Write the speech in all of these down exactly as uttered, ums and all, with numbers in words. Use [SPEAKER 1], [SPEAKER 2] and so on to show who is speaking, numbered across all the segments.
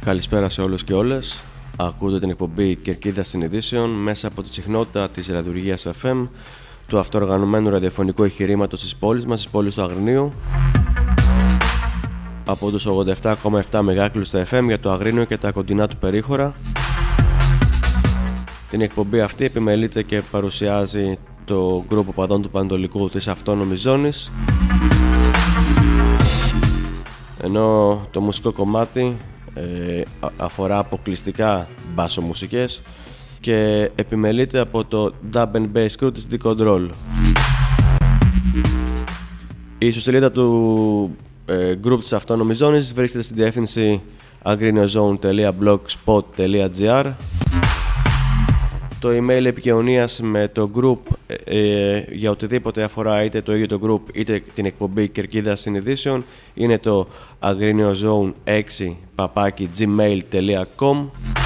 [SPEAKER 1] Καλησπέρα σε όλους και όλες. Ακούτε την εκπομπή Κερκίδας Συνειδήσεων μέσα από τη συχνότητα της ραδιουργίας εφ εμ, του αυτοοργανωμένου ραδιοφωνικού εγχειρήματος της πόλης μας, της πόλης του Αγρινίου, από τους ογδόντα επτά κόμμα επτά μεγάκιλους στα εφ εμ για το Αγρίνιο και τα κοντινά του περίχωρα. Την εκπομπή αυτή επιμελείται και παρουσιάζει το γκρουπ οπαδών του Πανετολικού της Αυτόνομης Ζώνης, ενώ το μουσικό κομμάτι ε, αφορά αποκλειστικά μπάσο μουσικές και επιμελείται από το Dub and Bass Crew της D-Control. Η ιστοσελίδα του ε, group της Αυτόνομης Ζώνης βρίσκεται στη διεύθυνση agrinozone τελεία blogspot τελεία gr. Το email επικοινωνίας με το group ε, ε, για οτιδήποτε αφορά είτε το ίδιο το group είτε την εκπομπή Κερκίδας Συνειδήσεων είναι το agrinozone έξι παπάκι gmail τελεία com.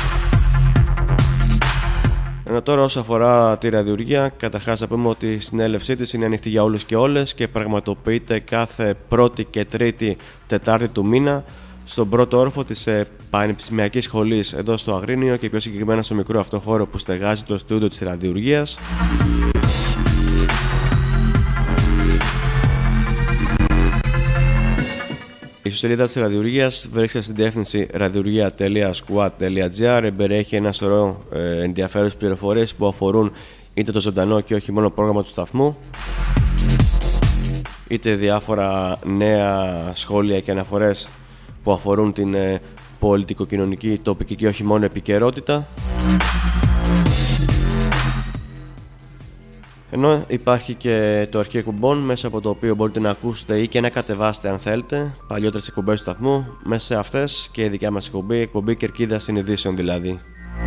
[SPEAKER 1] Ενώ τώρα όσο αφορά τη ραδιουργία, καταρχάς να πούμε ότι η συνέλευσή της είναι ανοιχτή για όλους και όλες και πραγματοποιείται κάθε πρώτη και τρίτη Τετάρτη του μήνα στον πρώτο όροφο της Πανεπιστημιακής Σχολής εδώ στο Αγρίνιο και πιο συγκεκριμένα στο μικρό αυτό χώρο που στεγάζει το στούντιο της ραδιουργίας. Η ιστοσελίδα της ραδιουργίας βρίσκεται στην διεύθυνση ραδιουργία τελεία squad τελεία gr. Εμπεριέχει ένα σωρό ε, ενδιαφέρουσες πληροφορίες που αφορούν είτε το ζωντανό και όχι μόνο πρόγραμμα του σταθμού, είτε διάφορα νέα σχόλια και αναφορές που αφορούν την ε, πολιτικο-κοινωνική, τοπική και όχι μόνο επικαιρότητα. Ενώ υπάρχει και το αρχείο εκπομπών μέσα από το οποίο μπορείτε να ακούσετε ή και να κατεβάσετε αν θέλετε παλιότερες εκπομπές του σταθμού, μέσα σε αυτές και η δικιά μας εκπομπή, εκπομπή Κερκίδας Συνειδήσεων δηλαδή.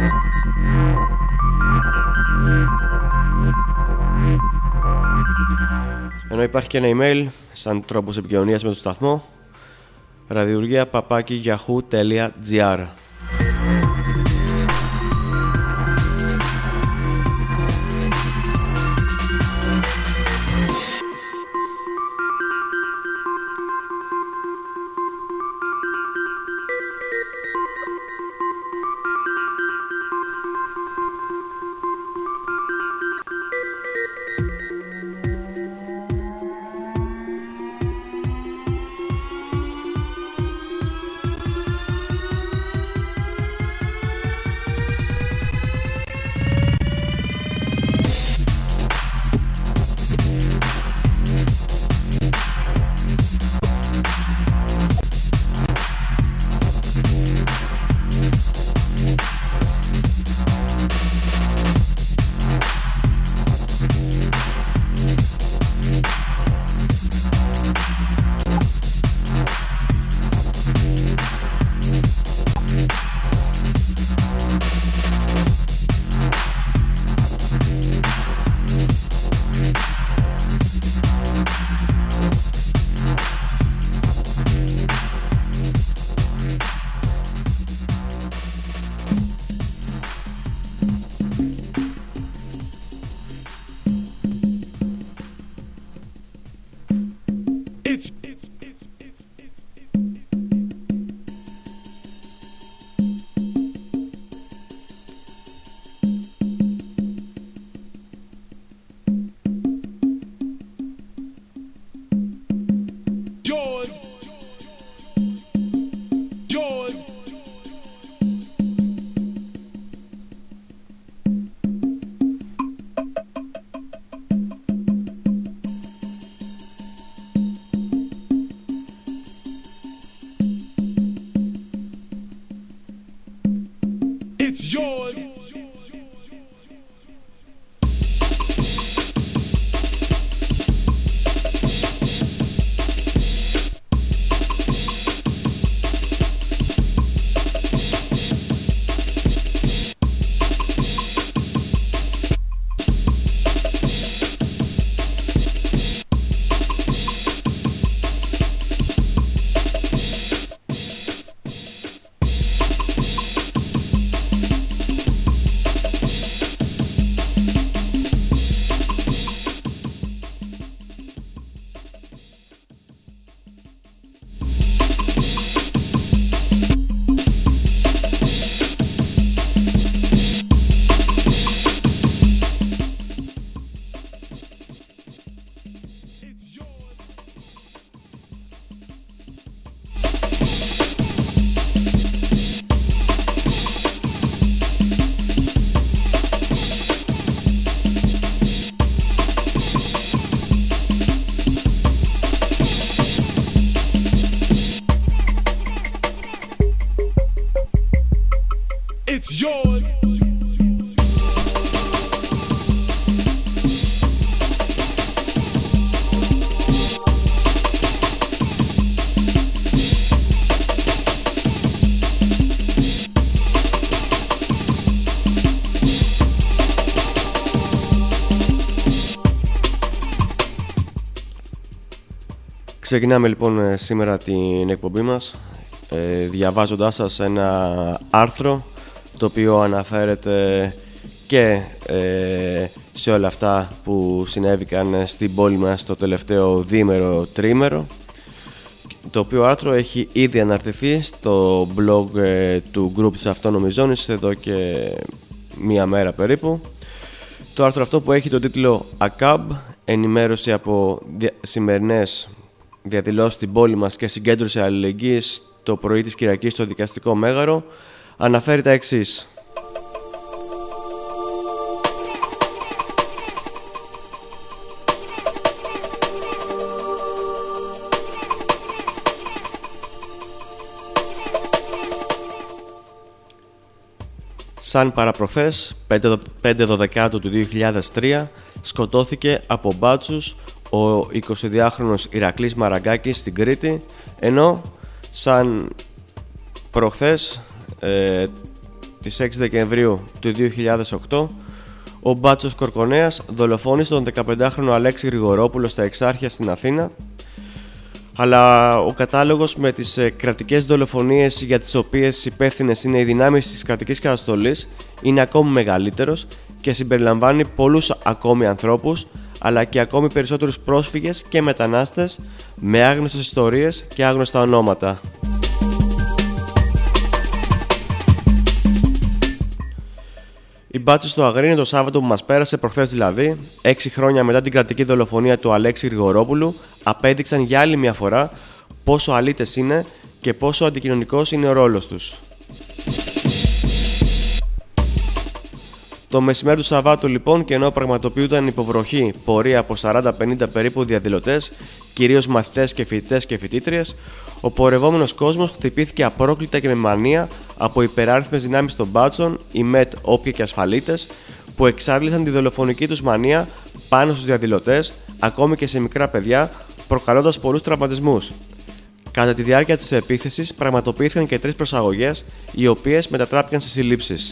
[SPEAKER 1] Ενώ υπάρχει και ένα email σαν τρόπος επικοινωνίας με το σταθμό, ραδιουργία παπάκι yahoo τελεία gr. Ξεκινάμε λοιπόν σήμερα την εκπομπή μας ε, διαβάζοντάς σας ένα άρθρο το οποίο αναφέρεται και ε, σε όλα αυτά που συνέβηκαν στην πόλη μας το τελευταίο διήμερο τρίμερο, το οποίο άρθρο έχει ήδη αναρτηθεί στο blog ε, του Group της Αυτόνομης Ζώνης εδώ και μία μέρα περίπου. Το άρθρο αυτό που έχει τον τίτλο «Α Κ Α Μπ, ενημέρωση από δια... σημερινές διαδηλώσει στην πόλη μας και συγκέντρωση αλληλεγγύης το πρωί της Κυριακής στο Δικαστικό Μέγαρο», αναφέρει τα εξής. Σαν παραπροχθές, πέντε δωδεκάτου του δύο χιλιάδες τρία, σκοτώθηκε από μπάτσους ο εικοσιδυάχρονος Ηρακλής Μαραγκάκης στην Κρήτη, ενώ σαν προχθές, ε, τις έξι Δεκεμβρίου του δύο χιλιάδες οκτώ, ο μπάτσος Κορκονέας δολοφόνησε τον δεκαπεντάχρονο Αλέξη Γρηγορόπουλο στα Εξάρχεια στην Αθήνα, αλλά ο κατάλογος με τις ε, κρατικές δολοφονίες για τις οποίες υπεύθυνες είναι οι δυνάμεις της κρατικής καταστολής είναι ακόμη μεγαλύτερος και συμπεριλαμβάνει πολλούς ακόμη ανθρώπους, αλλά και ακόμη περισσότερους πρόσφυγες και μετανάστες με άγνωστες ιστορίες και άγνωστα ονόματα. Οι μπάτσες στο Αγρίνιο το Σάββατο που μας πέρασε, προχθές δηλαδή, έξι χρόνια μετά την κρατική δολοφονία του Αλέξη Γρηγορόπουλου, απέδειξαν για άλλη μια φορά πόσο αλήτες είναι και πόσο αντικοινωνικός είναι ο ρόλος τους. Το μεσημέρι του Σαββάτου λοιπόν, και ενώ πραγματοποιούταν υποβροχή πορεία από σαράντα πενήντα περίπου διαδηλωτές, κυρίως μαθητές και φοιτητές και φοιτήτριες, ο πορευόμενος κόσμος χτυπήθηκε απρόκλητα και με μανία από υπεράριθμες δυνάμεις των μπάτσων, οι ΜΕΤ, όποιοι και ασφαλίτες, που εξάρτησαν τη δολοφονική τους μανία πάνω στους διαδηλωτές, ακόμη και σε μικρά παιδιά, προκαλώντας πολλούς τραυματισμούς. Κατά τη διάρκεια της επίθεσης πραγματοποιήθηκαν και τρεις προσαγωγές, οι οποίες μετατράπηκαν σε συλλήψεις.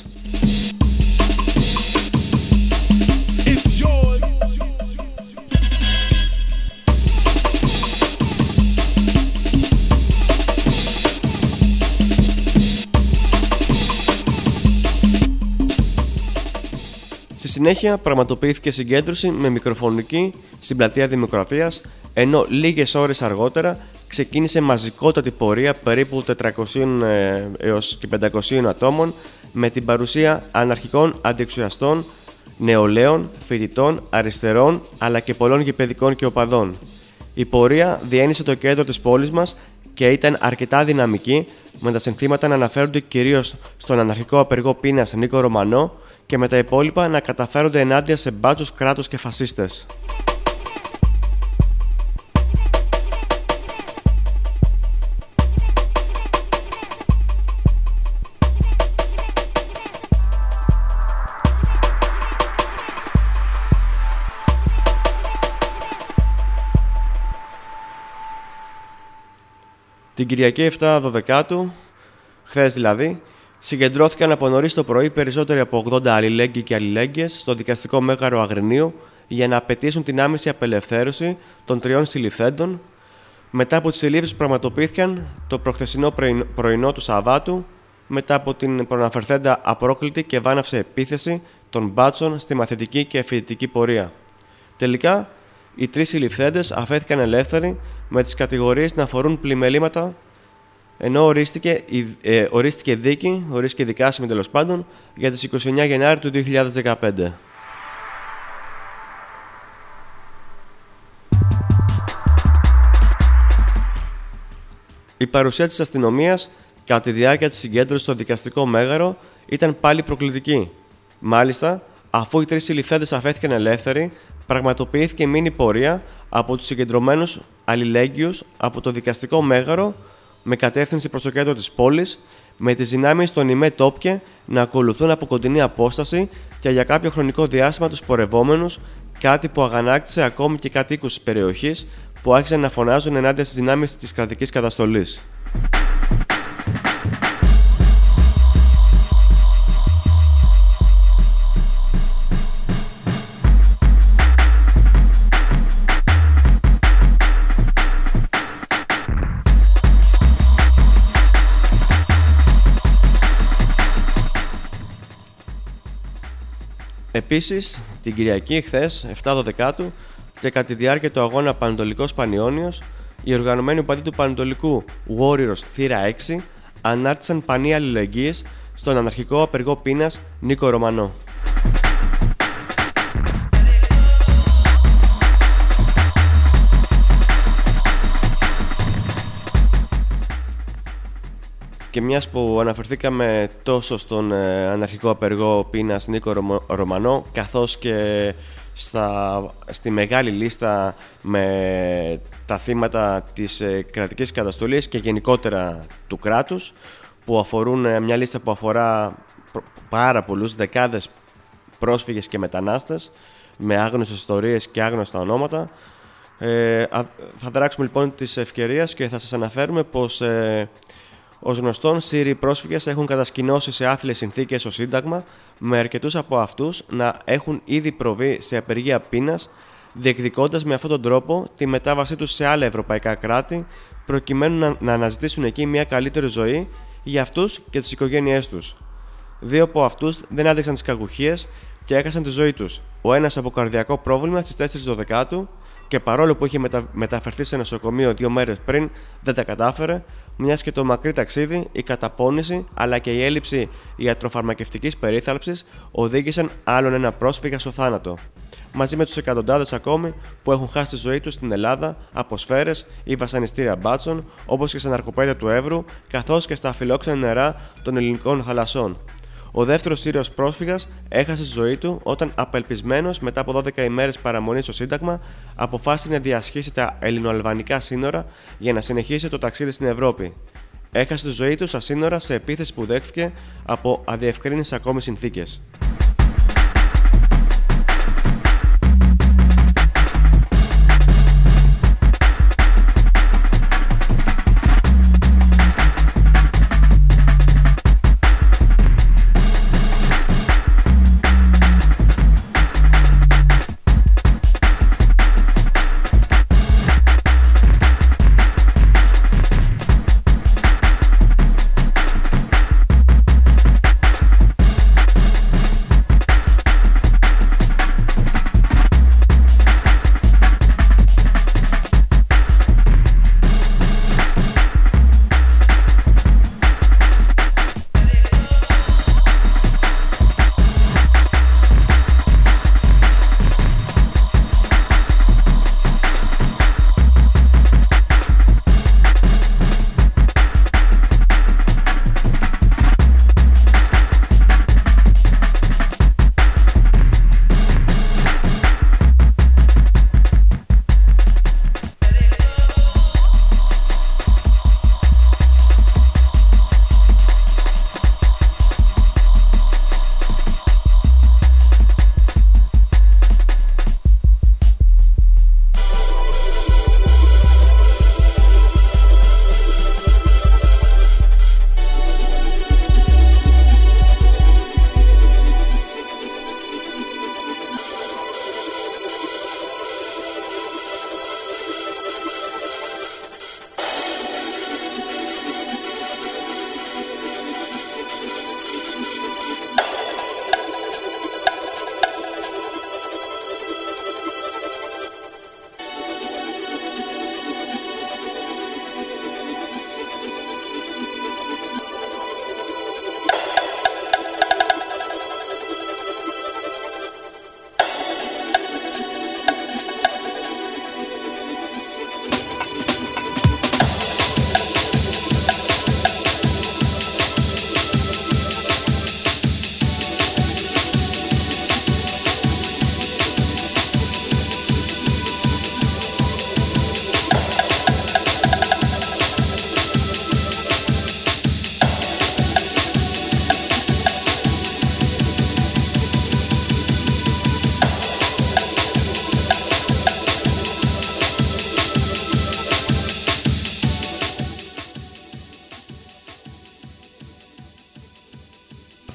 [SPEAKER 1] Στη συνέχεια πραγματοποιήθηκε συγκέντρωση με μικροφωνική στην Πλατεία Δημοκρατίας, ενώ λίγες ώρες αργότερα ξεκίνησε μαζικότατη πορεία περίπου τετρακόσιων έως και πεντακόσιων ατόμων με την παρουσία αναρχικών αντιεξουσιαστών, νεολαίων, φοιτητών, αριστερών αλλά και πολλών γηπεδικών και οπαδών. Η πορεία διένυσε το κέντρο της πόλης μας και ήταν αρκετά δυναμική, με τα συνθήματα να αναφέρονται κυρίως στον αναρχικό απεργό πείνας Νίκο Ρωμανό και με τα υπόλοιπα να καταφέρονται ενάντια σε μπάτσους, κράτους και φασίστες. Την Κυριακή επτά Δωδεκάτου, χθες δηλαδή, συγκεντρώθηκαν από νωρίς το πρωί περισσότεροι από ογδόντα αλληλέγγυοι και αλληλέγγυες στο Δικαστικό Μέγαρο Αγρινίου για να απαιτήσουν την άμεση απελευθέρωση των τριών συλληφθέντων μετά από τις συλλήψεις που πραγματοποιήθηκαν το προχθεσινό πρωινό του Σαββάτου μετά από την προαναφερθέντα απρόκλητη και βάναυσε επίθεση των μπάτσων στη μαθητική και φοιτητική πορεία. Τελικά, οι τρεις συλληφθέντες αφέθηκαν ελεύθεροι με τις κατηγορίες να αφορούν πλημελήματα, ενώ ορίστηκε, ε, ορίστηκε δίκη, ορίστηκε δικάσιμη τέλος πάντων, για τις είκοσι εννέα Γενάρη του δύο χιλιάδες δεκαπέντε. Η παρουσία της αστυνομίας κατά τη διάρκεια της συγκέντρωσης στο Δικαστικό Μέγαρο ήταν πάλι προκλητική. Μάλιστα, αφού οι τρεις συλληφθέντες αφέθηκαν ελεύθεροι, πραγματοποιήθηκε μίνι πορεία από τους συγκεντρωμένους αλληλέγγυους από το Δικαστικό Μέγαρο με κατεύθυνση προς το κέντρο της πόλης, με τις δυνάμεις των ΙΜΕ Τόπκε να ακολουθούν από κοντινή απόσταση και για κάποιο χρονικό διάστημα τους πορευόμενους, κάτι που αγανάκτησε ακόμη και κατοίκους της περιοχής που άρχισαν να φωνάζουν ενάντια στις δυνάμεις της κρατικής καταστολής. Επίσης, την Κυριακή χθες, επτά Δωδεκάτου, και κατά τη διάρκεια του αγώνα Πανετολικός Πανιώνιος, οι οργανωμένοι οπαδοί του Πανετολικού Warriors Θύρα έξι ανάρτησαν πανί αλληλεγγύης στον αναρχικό απεργό πείνας Νίκο Ρωμανό. Και μιας που αναφερθήκαμε τόσο στον ε, αναρχικό απεργό πείνας Νίκο Ρωμανό, καθώς και στα, στη μεγάλη λίστα με τα θύματα της ε, κρατικής καταστολής και γενικότερα του κράτους, που αφορούν ε, μια λίστα που αφορά πάρα πολλούς, δεκάδες πρόσφυγες και μετανάστες με άγνωστες ιστορίες και άγνωστα ονόματα. Ε, θα δράξουμε λοιπόν της ευκαιρίας και θα σας αναφέρουμε πως ε, ως γνωστόν, Σύριοι πρόσφυγες έχουν κατασκηνώσει σε άθλιες συνθήκες το Σύνταγμα, με αρκετούς από αυτούς να έχουν ήδη προβεί σε απεργία πείνας, διεκδικώντας με αυτόν τον τρόπο τη μετάβασή τους σε άλλα ευρωπαϊκά κράτη, προκειμένου να, να αναζητήσουν εκεί μια καλύτερη ζωή για αυτούς και τις οικογένειές τους. Δύο από αυτούς δεν άντεξαν τις κακουχίες και έχασαν τη ζωή τους. Ο ένας από καρδιακό πρόβλημα στις τέσσερις Δωδεκάτου και παρόλο που είχε μετα... μεταφερθεί σε νοσοκομείο δύο μέρες πριν, δεν τα κατάφερε, μιας και το μακρύ ταξίδι, η καταπώνηση αλλά και η έλλειψη ιατροφαρμακευτικής περίθαλψης οδήγησαν άλλον ένα πρόσφυγα στο θάνατο. Μαζί με τους εκατοντάδες ακόμη που έχουν χάσει τη ζωή τους στην Ελλάδα από σφαίρες ή βασανιστήρια μπάτσων, όπως και στα ναρκοπαίδια του Εύρου, καθώς και στα αφιλόξενα νερά των ελληνικών θαλασσών. Ο δεύτερος Σύριος πρόσφυγας έχασε τη ζωή του όταν, απελπισμένος μετά από δώδεκα ημέρες παραμονή στο Σύνταγμα, αποφάσισε να διασχίσει τα ελληνοαλβανικά σύνορα για να συνεχίσει το ταξίδι στην Ευρώπη. Έχασε τη ζωή του στα σύνορα σε επίθεση που δέχθηκε από αδιευκρίνητες ακόμη συνθήκες.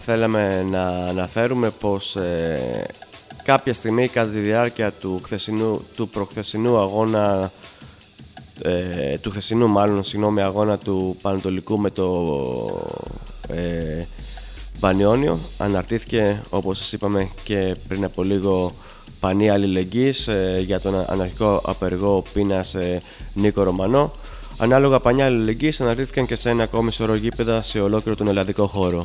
[SPEAKER 1] θέλαμε να αναφέρουμε πως ε, κάποια στιγμή κατά τη διάρκεια του, χθεσινού, του προχθεσινού αγώνα ε, του χθεσινού μάλλον συγγνώμη, αγώνα του Πανετολικού με το ε, Πανιόνιο αναρτήθηκε, όπως σας είπαμε και πριν από λίγο, πανί αλληλεγγύης ε, για τον αναρχικό απεργό πείνας ε, Νίκο Ρωμανό. Ανάλογα πανιά αλληλεγγύης αναρτήθηκαν και σε ένα ακόμη σωρό γήπεδα σε ολόκληρο τον ελλαδικό χώρο.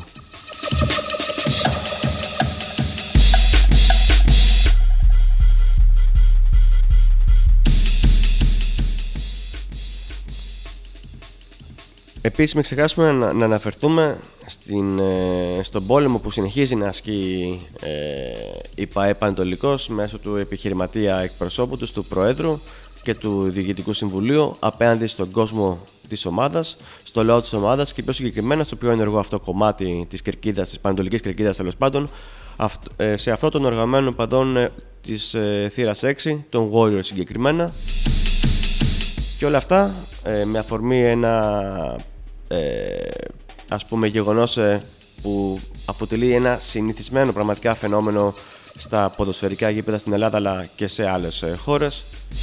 [SPEAKER 1] Επίσης, μην ξεχάσουμε να, να αναφερθούμε στην, ε, στον πόλεμο που συνεχίζει να ασκεί ε, η ΠΑΕ Πανετολικός μέσω του επιχειρηματία εκπροσώπου του, του Προέδρου και του Διοικητικού Συμβουλίου απέναντι στον κόσμο της ομάδας, στο λαό της ομάδας και πιο συγκεκριμένα στο πιο ενεργό αυτό κομμάτι της κερκίδας, της πανετολικής κερκίδας τέλος πάντων, σε αυτό των οργανωμένων παδών ε, της ε, θύρας έξι, των Warriors συγκεκριμένα. Και όλα αυτά ε, με αφορμή ένα ε, ας πούμε γεγονός ε, που αποτελεί ένα συνηθισμένο πραγματικά φαινόμενο στα ποδοσφαιρικά γήπεδα στην Ελλάδα αλλά και σε άλλες ε, χώρες.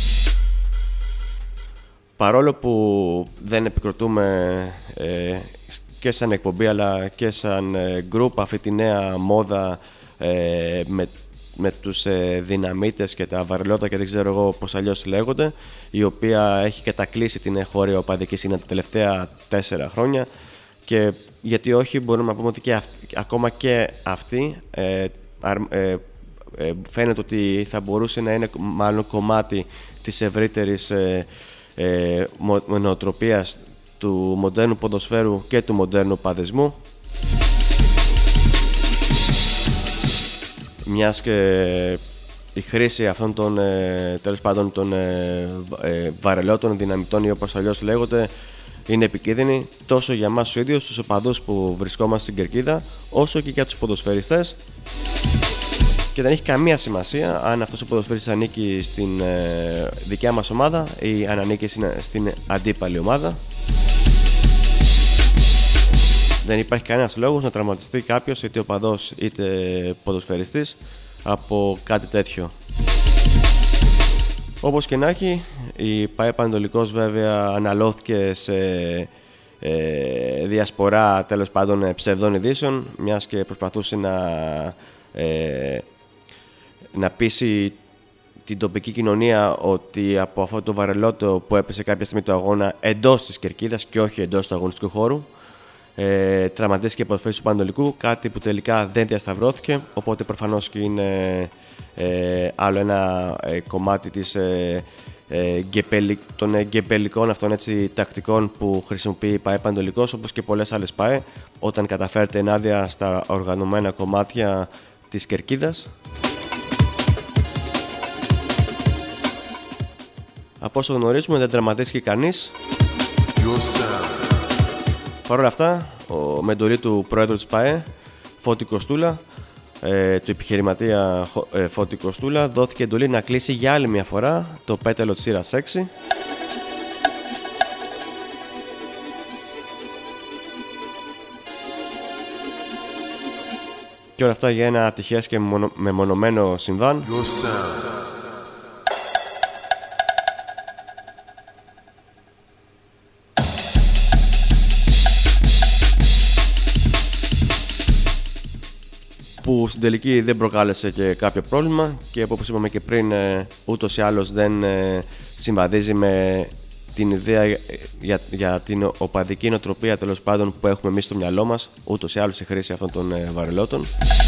[SPEAKER 1] Παρόλο που δεν επικροτούμε ε, και σαν εκπομπή αλλά και σαν ε, group αυτή τη νέα μόδα ε, με με τους ε, δυναμίτες και τα βαρελότα και δεν ξέρω εγώ πώς αλλιώς λέγονται, η οποία έχει κατακλείσει την εγχώρια οπαδική σκηνή τα τελευταία τέσσερα χρόνια και γιατί όχι μπορούμε να πούμε ότι και αυτή, ακόμα και αυτή ε, ε, ε, φαίνεται ότι θα μπορούσε να είναι μάλλον κομμάτι της ευρύτερης ε, ε, νοοτροπίας του μοντέρνου ποδοσφαίρου και του μοντέρνου παδισμού. Μιας και η χρήση αυτών των, ε, τέλος πάντων, των ε, ε, βαρελότων δυναμητών ή όπως αλλιώς λέγονται είναι επικίνδυνη τόσο για εμάς τους ίδιους, τους οπαδούς που βρισκόμαστε στην κερκίδα, όσο και για τους ποδοσφαιριστές και δεν έχει καμία σημασία αν αυτός ο ποδοσφαιριστής ανήκει στην ε, δικιά μας ομάδα ή αν ανήκει στην αντίπαλη ομάδα. Δεν υπάρχει κανένας λόγος να τραυματιστεί κάποιος, είτε οπαδός είτε ποδοσφαιριστής, από κάτι τέτοιο. Όπως και να έχει, η ΠΑΕ Πανετολικός βέβαια αναλώθηκε σε ε, διασπορά τέλος πάντων ψευδών ειδήσεων, μιας και προσπαθούσε να, ε, να πείσει την τοπική κοινωνία ότι από αυτό το βαρελότο που έπεσε κάποια στιγμή το αγώνα εντός της κερκίδας και όχι εντός του αγωνιστικού χώρου, Ε, τραυματίστηκε και ποδοσφαιριστής του Πανετολικού, κάτι που τελικά δεν διασταυρώθηκε, οπότε προφανώς και είναι ε, άλλο ένα ε, κομμάτι της, ε, ε, γκεπελι, των γκεπελικών αυτών έτσι, τακτικών που χρησιμοποιεί η ΠΑΕ Πανετολικός, όπως και πολλές άλλες ΠΑΕ, όταν καταφέρεται ενάντια στα οργανωμένα κομμάτια της κερκίδας. Από όσο γνωρίζουμε δεν τραυματίστηκε κανείς. Παρ' όλα αυτά, ο μεντορί του πρόεδρου της ΠΑΕ, Φώτη Κωστούλα, ε, του επιχειρηματία ε, Φώτη Κωστούλα, δόθηκε εντολή να κλείσει για άλλη μια φορά το πέταλο της θύρας έξι. Και όλα αυτά για ένα ατυχές και μεμονωμένο συμβάν. Που στην τελική δεν προκάλεσε και κάποιο πρόβλημα και όπως είπαμε και πριν ούτως ή άλλως δεν συμβαδίζει με την ιδέα για, για την οπαδική νοοτροπία τέλος πάντων που έχουμε εμείς στο μυαλό μας, ούτως ή άλλως η χρήση αυτών των βαρελότων.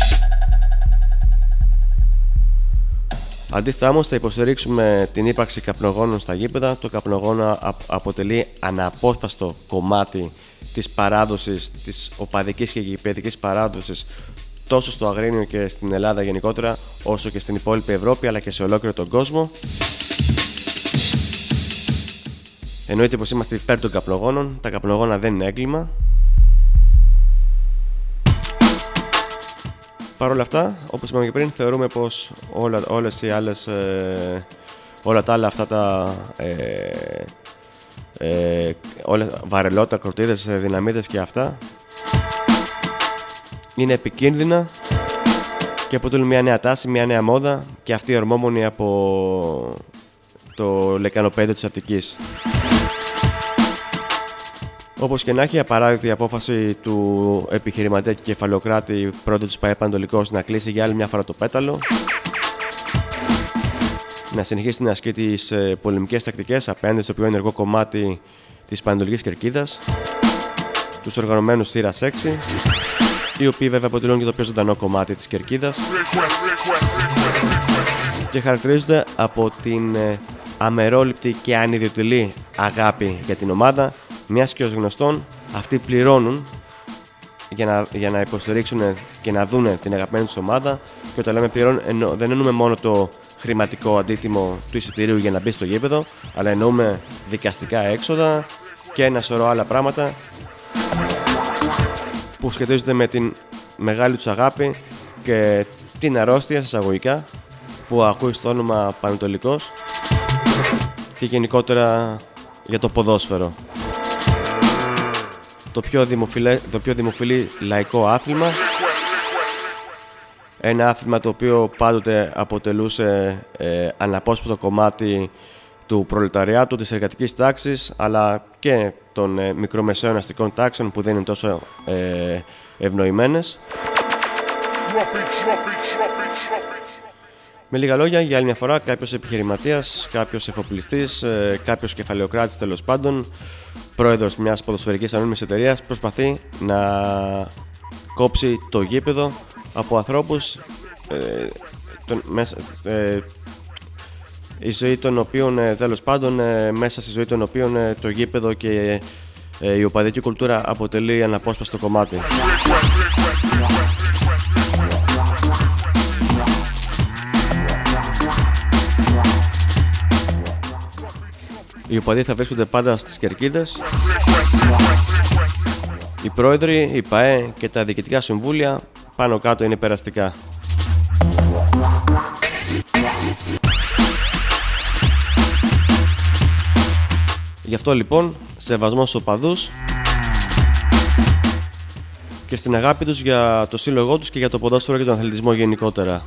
[SPEAKER 1] Αντίθετα όμως θα υποστηρίξουμε την ύπαρξη καπνογόνων στα γήπεδα. Το καπνογόνο αποτελεί αναπόσπαστο κομμάτι της παράδοσης, της οπαδικής και γηπεδικής παράδοσης τόσο στο Αγρίνιο και στην Ελλάδα γενικότερα, όσο και στην υπόλοιπη Ευρώπη αλλά και σε ολόκληρο τον κόσμο. Εννοείται πως είμαστε υπέρ των καπνογόνων. Τα καπνογόνα δεν είναι έγκλημα. Παρ' όλα αυτά, όπως είπαμε και πριν, θεωρούμε πως όλα, όλες οι άλλες, ε, όλα τα άλλα αυτά τα ε, ε, όλα, βαρελότα, κορτίδες, δυναμίτες και αυτά είναι επικίνδυνα και αποτελούν μια νέα τάση, μια νέα μόδα και αυτή ορμόμενη από το λεκανοπέδιο της Αττικής. Όπως και να έχει, απαράδεκτη η απόφαση του επιχειρηματία και κεφαλαιοκράτη πρόεδρου της ΠΑΕ Πανετολικός να κλείσει για άλλη μια φορά το πέταλο, να συνεχίσει να ασκεί τις πολεμικές τακτικές απέναντι στο πιο ενεργό κομμάτι της Πανετολικής Κερκίδας, τους οργανωμένους θύρας έξι, οι οποίοι βέβαια αποτελούν και το πιο ζωντανό κομμάτι της Κερκίδας και χαρακτηρίζονται από την αμερόληπτη και ανιδιοτελή αγάπη για την ομάδα, μιας και ως γνωστόν αυτοί πληρώνουν για να, για να υποστηρίξουν και να δούνε την αγαπημένη τους ομάδα, και όταν λέμε πληρώνουν εννο, δεν εννοούμε μόνο το χρηματικό αντίτιμο του εισιτηρίου για να μπει στο γήπεδο, αλλά εννοούμε δικαστικά έξοδα και ένα σωρό άλλα πράγματα που σχετίζονται με την μεγάλη τους αγάπη και την αρρώστια εισαγωγικά που ακούει στο όνομα Πανετολικός και γενικότερα για το ποδόσφαιρο. Το πιο, δημοφιλέ, το πιο δημοφιλή λαϊκό άθλημα, ένα άθλημα το οποίο πάντοτε αποτελούσε ε, αναπόσπαστο κομμάτι του προλεταριάτου, της εργατικής τάξης, αλλά και των ε, μικρομεσαίων αστικών τάξεων που δεν είναι τόσο ε, ευνοημένες. Με λίγα λόγια, για άλλη μια φορά, κάποιος επιχειρηματίας, κάποιος εφοπλιστής, ε, κάποιος κεφαλαιοκράτης τέλος πάντων, πρόεδρος μιας ποδοσφαιρικής ανώνυμης εταιρείας, προσπαθεί να κόψει το γήπεδο από ανθρώπους ε, τον, μέσα, ε, η ζωή των οποίων ε, τέλος πάντων ε, μέσα στη ζωή των οποίων ε, το γήπεδο και ε, η οπαδική κουλτούρα αποτελεί αναπόσπαστο κομμάτι. Οι οπαδοί θα βρίσκονται πάντα στις κερκίδες. Οι πρόεδροι, η ΠΑΕ και τα διοικητικά συμβούλια πάνω κάτω είναι περαστικά. Γι' αυτό λοιπόν σεβασμός στους οπαδούς και στην αγάπη τους για το σύλλογό τους και για το ποδόσφαιρο και τον αθλητισμό γενικότερα.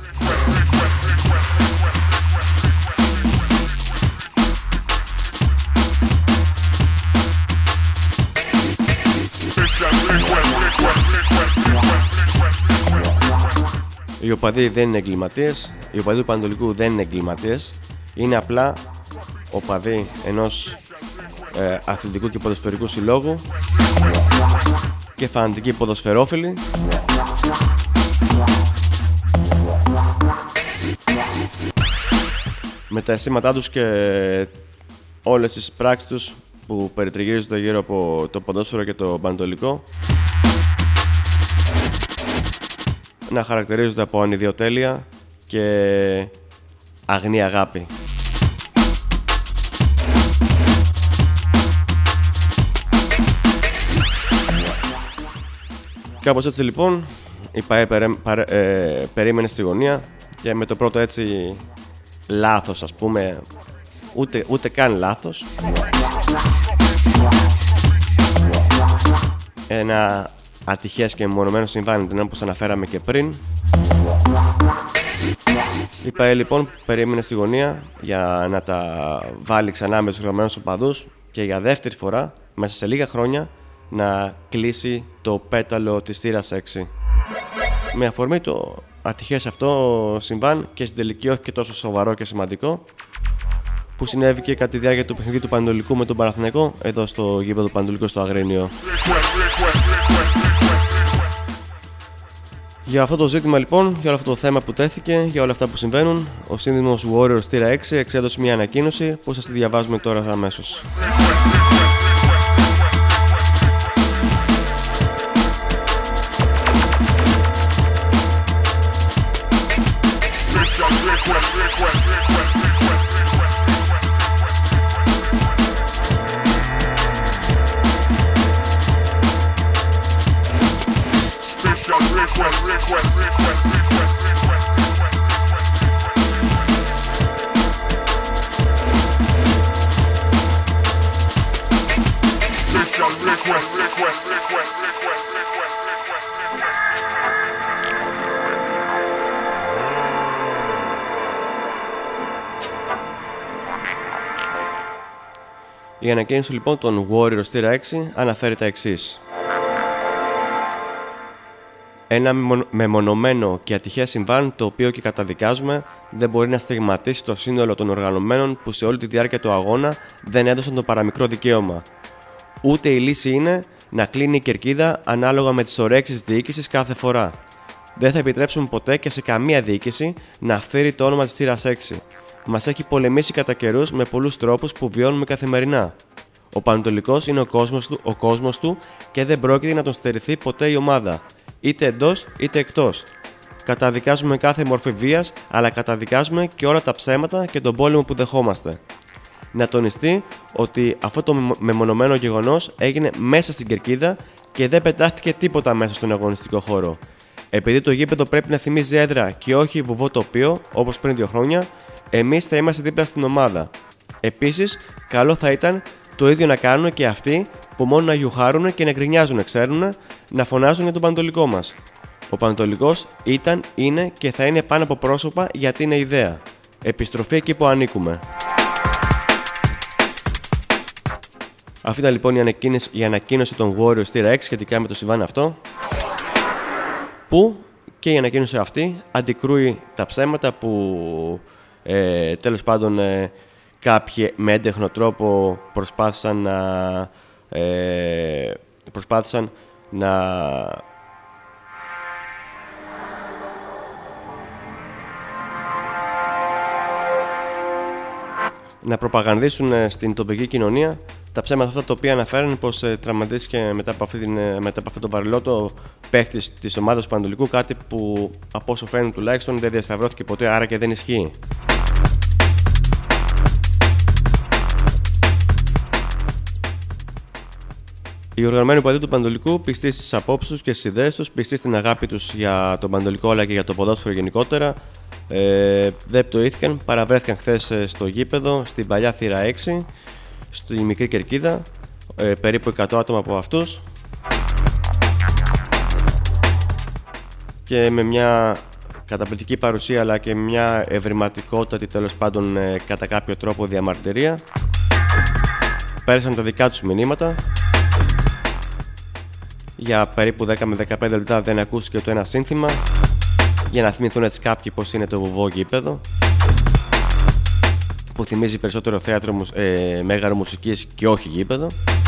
[SPEAKER 1] Οι οπαδοί δεν είναι εγκληματίες, οι οπαδοί του Πανετολικού δεν είναι εγκληματίες, είναι απλά οπαδοί ενός ε, αθλητικού και ποδοσφαιρικού συλλόγου και φανατικοί ποδοσφαιρόφιλοι με τα αισθήματά τους και όλες τις πράξεις τους που περιτριγυρίζονται γύρω από το ποδόσφαιρο και το Πανετολικό να χαρακτηρίζονται από ανιδιοτέλεια και αγνή αγάπη. Κάπως έτσι λοιπόν η ΠΑΕ περέ, παρέ, ε, περίμενε στη γωνία και με το πρώτο έτσι λάθος, ας πούμε, ούτε, ούτε καν λάθος, ένα ατυχές και μεμονωμένο συμβάν, την όπως αναφέραμε και πριν. Η ΠΑΕ λοιπόν περίμενε στη γωνία για να τα βάλει ξανά με τους οργανωμένους οπαδούς και για δεύτερη φορά μέσα σε λίγα χρόνια να κλείσει το πέταλο της θύρας έξι. Με αφορμή το ατυχές αυτό συμβάν και στην τελική όχι και τόσο σοβαρό και σημαντικό που συνέβη και κατά τη διάρκεια του παιχνιδιού του Πανετολικού με τον Παναθηναϊκό εδώ στο γήπεδο του Πανετολικού στο Αγρίνιο. Για αυτό το ζήτημα λοιπόν, για όλο αυτό το θέμα που τέθηκε, για όλα αυτά που συμβαίνουν, ο σύνδημος Warriors Θύρα έξι εξέδωσε μια ανακοίνωση που σας τη διαβάζουμε τώρα αμέσως. Η ανακοίνωση λοιπόν των Warriors Θύρα έξι αναφέρει τα εξής. Ένα μεμονωμένο και ατυχές συμβάν, το οποίο και καταδικάζουμε, δεν μπορεί να στιγματίσει το σύνολο των οργανωμένων που σε όλη τη διάρκεια του αγώνα δεν έδωσαν το παραμικρό δικαίωμα. Ούτε η λύση είναι να κλείνει η κερκίδα ανάλογα με τις ορέξεις διοίκησης κάθε φορά. Δεν θα επιτρέψουμε ποτέ και σε καμία διοίκηση να φθείρει το όνομα της Θύρας έξι. Μας έχει πολεμήσει κατά καιρούς με πολλούς τρόπους που βιώνουμε καθημερινά. Ο Πανετολικός είναι ο κόσμος του, ο κόσμος του και δεν πρόκειται να τον στερηθεί ποτέ η ομάδα, είτε εντός είτε εκτός. Καταδικάζουμε κάθε μορφή βίας, αλλά καταδικάζουμε και όλα τα ψέματα και τον πόλεμο που δεχόμαστε. Να τονιστεί ότι αυτό το μεμονωμένο γεγονός έγινε μέσα στην κερκίδα και δεν πετάχτηκε τίποτα μέσα στον αγωνιστικό χώρο. Επειδή το γήπεδο πρέπει να θυμίζει έδρα και όχι βουβό τοπίο, όπως πριν δύο χρόνια, εμείς θα είμαστε δίπλα στην ομάδα. Επίσης, καλό θα ήταν το ίδιο να κάνουν και αυτοί που μόνο να γιουχάρουν και να γκρινιάζουν, ξέρουν, να φωνάζουν για τον Πανετολικό μας. Ο Πανετολικός ήταν, είναι και θα είναι πάνω από πρόσωπα γιατί είναι ιδέα. Επιστροφή εκεί που ανήκουμε. Αυτή ήταν λοιπόν η ανακοίνωση, η ανακοίνωση των Warriors Θύρα έξι σχετικά με το συμβάν αυτό, που και η ανακοίνωση αυτή αντικρούει τα ψέματα που ε, τέλος πάντων ε, κάποιοι με έντεχνο τρόπο προσπάθησαν να, ε, προσπάθησαν να να προπαγανδίσουν στην τοπική κοινωνία τα ψέματα αυτά, τα οποία αναφέρουν πως ε, τραυματίστηκε μετά από, αυτή την, μετά από αυτό το βαρελότο παίχτης της ομάδας του Πανετολικού, κάτι που από όσο φαίνεται τουλάχιστον δεν διασταυρώθηκε ποτέ, άρα και δεν ισχύει. Οι οργανωμένοι οπαδοί του Πανετολικού, πιστοί στις απόψεις τους και στις ιδέες τους, πιστοί στην αγάπη τους για τον Πανετολικό αλλά και για το ποδόσφαιρο γενικότερα, ε, δεν πτωήθηκαν, παραβρέθηκαν χθες στο γήπεδο, στην παλιά Θύρα έξι, στη μικρή κερκίδα, ε, περίπου εκατό άτομα από αυτούς, και με μια καταπληκτική παρουσία αλλά και μια ευρηματικότατη, τέλος πάντων ε, κατά κάποιο τρόπο, διαμαρτυρία. Πέρασαν τα δικά τους μηνύματα. Για περίπου δέκα με δεκαπέντε λεπτά δεν ακούστηκε το ένα σύνθημα, για να θυμηθούν έτσι κάποιοι πως είναι το βουβό γήπεδο, που θυμίζει περισσότερο θέατρο, ε, μέγαρο μουσικής και όχι γήπεδο.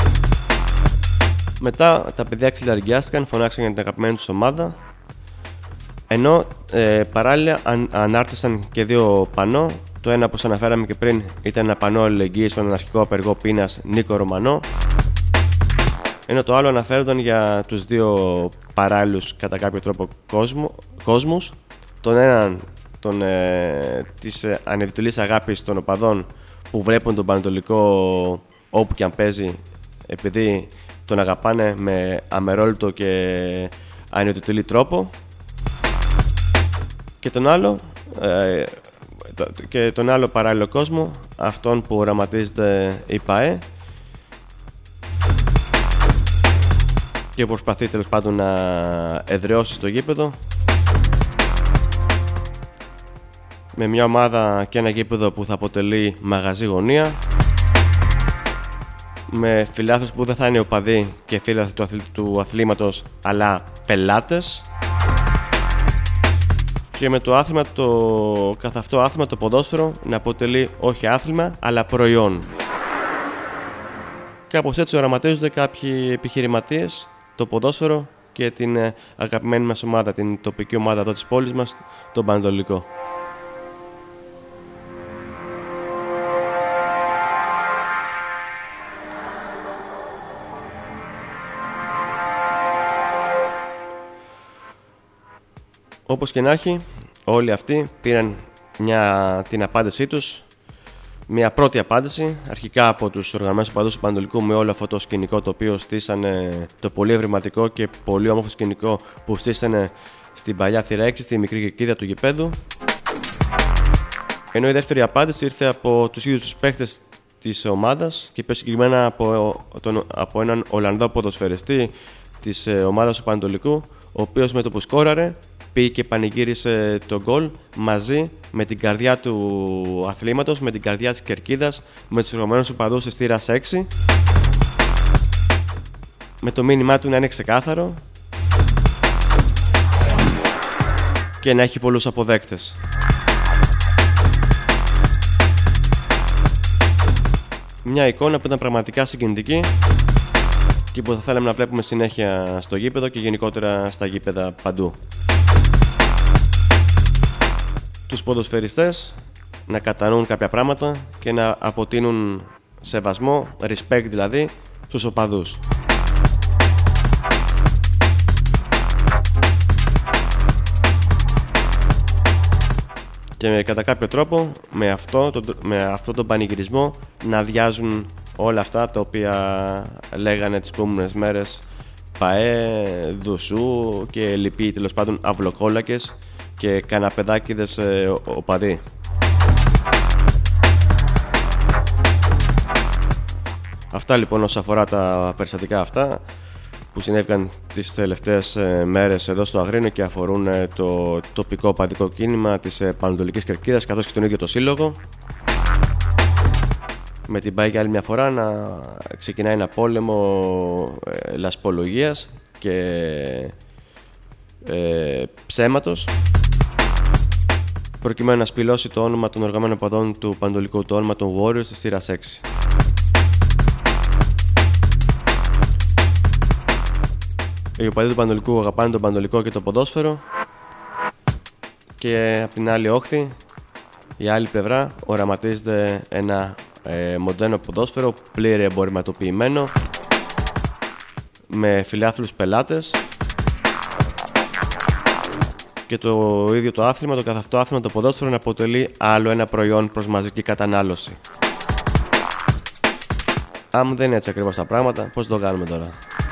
[SPEAKER 1] Μετά τα παιδιά ξυλαργιάστηκαν, φωνάξαν για την αγαπημένη τους ομάδα, ενώ ε, παράλληλα αν, ανάρτησαν και δύο πανό. Το ένα, όπως αναφέραμε και πριν, ήταν ένα πανό αλληλεγγύης στον αναρχικό απεργό πείνας Νίκο Ρωμανό, ενώ το άλλο αναφέρονταν για τους δύο παράλληλους κατά κάποιο τρόπο κόσμο, κόσμους. Τον έναν τον, ε, της ε, ανεδιτουλής αγάπης των οπαδών που βλέπουν τον Πανετολικό όπου και αν παίζει, επειδή τον αγαπάνε με αμερόληπτο και ανεδιτουλή τρόπο. Και τον άλλο, ε, και τον άλλο παράλληλο κόσμο, αυτόν που οραματίζεται η ΠΑΕ και προσπαθεί τέλος πάντων να εδραιώσει στο γήπεδο, με μια ομάδα και ένα γήπεδο που θα αποτελεί μαγαζί γωνία, με φιλάθλους που δεν θα είναι οπαδοί και φίλαθλοι του, αθλη... του αθλήματος, αλλά πελάτες, και με το άθλημα, το καθ' αυτό άθλημα, το ποδόσφαιρο, να αποτελεί όχι άθλημα αλλά προϊόν. Κάπως έτσι οραματίζονται κάποιοι επιχειρηματίες το ποδόσφαιρο και την αγαπημένη μας ομάδα, την τοπική ομάδα εδώ της πόλης μας, τον Πανετολικό. Όπως και να έχει, όλοι αυτοί πήραν μια, την απάντησή τους, μια πρώτη απάντηση, αρχικά από τους οργανωμένους οπαδούς του Πανετολικού, με όλο αυτό το σκηνικό το οποίο στήσανε, το πολύ ευρηματικό και πολύ όμορφο σκηνικό που στήσανε στην παλιά Θύρα έξι, στη μικρή κερκίδα του γηπέδου. Ενώ η δεύτερη απάντηση ήρθε από τους ίδιους τους παίχτες της ομάδας και πιο συγκεκριμένα από, τον, από έναν Ολλανδό ποδοσφαιριστή της ομάδας του Πανετολικού, ο οποίος με το που σκόραρε πήγε και πανηγύρισε το γκολ μαζί με την καρδιά του αθλήματος, με την καρδιά της κερκίδας, με τους εργομένους οπαδούς της θύρας έξι, με το μήνυμά του να είναι ξεκάθαρο και να έχει πολλούς αποδέκτες. Μια εικόνα που ήταν πραγματικά συγκινητική και που θα θέλαμε να βλέπουμε συνέχεια στο γήπεδο και γενικότερα στα γήπεδα παντού. Τους ποδοσφαιριστές να κατανοούν κάποια πράγματα και να αποτείνουν σεβασμό, respect δηλαδή, στους οπαδούς. Και κατά κάποιο τρόπο με αυτό, το, με αυτό τον πανηγυρισμό να αδειάζουν όλα αυτά τα οποία λέγανε τις προηγούμενες μέρες ΠΑΕ, Δουσού και λοιποί τέλος πάντων αυλοκόλακες και καναπεδάκιδες ε, οπαδοί. Αυτά λοιπόν όσον αφορά τα περιστατικά αυτά που συνέβηκαν τις τελευταίες ε, μέρες εδώ στο Αγρίνιο και αφορούν ε, το τοπικό οπαδικό κίνημα της ε, Πανατολικής Κερκίδας καθώς και τον ίδιο το σύλλογο. Με την ΠΑΕ για άλλη μια φορά να ξεκινάει ένα πόλεμο ε, λασπολογίας και ε, ψέματος προκειμένου να σπηλώσει το όνομα των οργανωμένων οπαδών του Πανατολικού, το όνομα των Warriors της θύρας έξι. Οι οπαδοί του Πανατολικού αγαπάνε τον Πανατολικό και το ποδόσφαιρο και από την άλλη όχθη, η άλλη πλευρά, οραματίζεται ένα ε, μοντέρνο ποδόσφαιρο πλήρη εμπορευματοποιημένο με φιλάθλους πελάτες και το ίδιο το άθλημα, το καθ' αυτό άθλημα, το ποδόσφαιρο να αποτελεί άλλο ένα προϊόν προς μαζική κατανάλωση. Αν δεν είναι έτσι ακριβώς τα πράγματα, πώς το κάνουμε τώρα?